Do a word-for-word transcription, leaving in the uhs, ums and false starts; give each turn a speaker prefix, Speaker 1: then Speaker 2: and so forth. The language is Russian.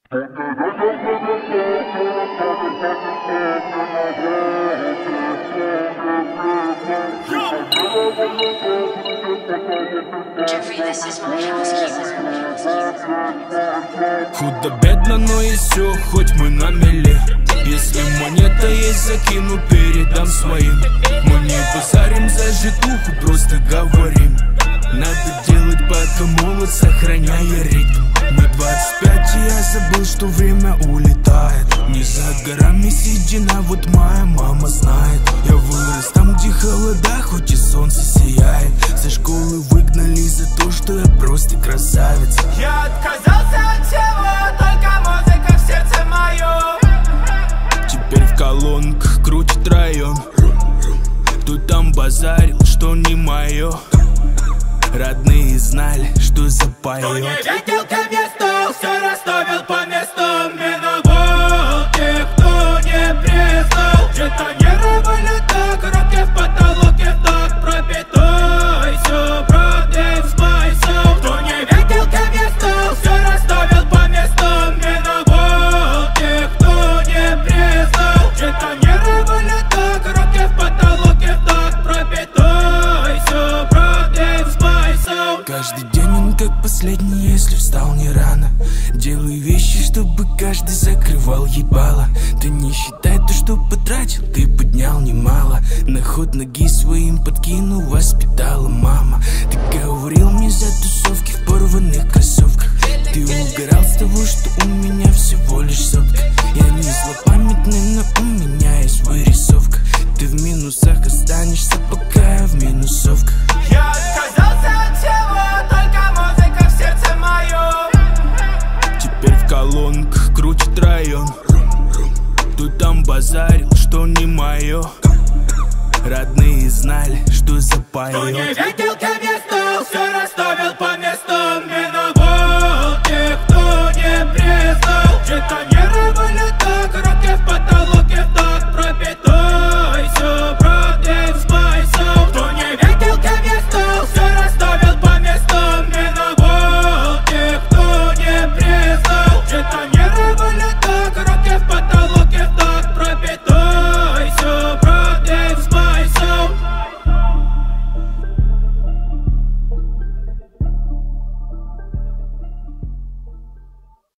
Speaker 1: Худо-бедно, но и все, хоть мы на мели. Если монета есть, закину, передам своим. Мы не базарим за житуху, просто говорим. Надо делать, пока молод, сохраняя ритм. Мне двадцать пять, и я забыл, что время улетает. Не за горами седина, вот моя мама знает. Я вырос там, где холода, хоть и солнце сияет. Со школы выгнали за то, что я просто красавец.
Speaker 2: Я отказался от всего, только музыка в сердце моем.
Speaker 1: Теперь в колонках крутит район. Тут там базарил, что не мое. Родные знали, что запоет.
Speaker 2: Кто не видел, кем я стал, все расставил по местам. Миновал тех, кто не признал. Жетонировали так, руки в потолоке так. Пропитай брат, спайсов. Кто не видел, кем я стал, все расставил по местам. Миновал тех, кто не признал. Жетонировали так, руки в потолоке так. Пропитай брат, спайсов.
Speaker 1: Каждый день он как последний, если встал не рано. Делаю вещи, чтобы каждый закрывал ебало. Ты не считай то, что потратил, ты поднял немало. На ход ноги своим подкинул, воспитала мама. Ты говорил мне за тусовки в порванных кроссовках. Ты угорал с того, что у меня всего лишь сотка. Я не злопамятный, но у меня есть вырисовка. Ты в минусах останешься, пока я в минусовках.
Speaker 2: Я отказался от всего, только музыка в сердце моем.
Speaker 1: Теперь в колонках крутит район. Тут там базарил, что не мое. Родные знали, что запоет.
Speaker 2: Кто не видел, кем я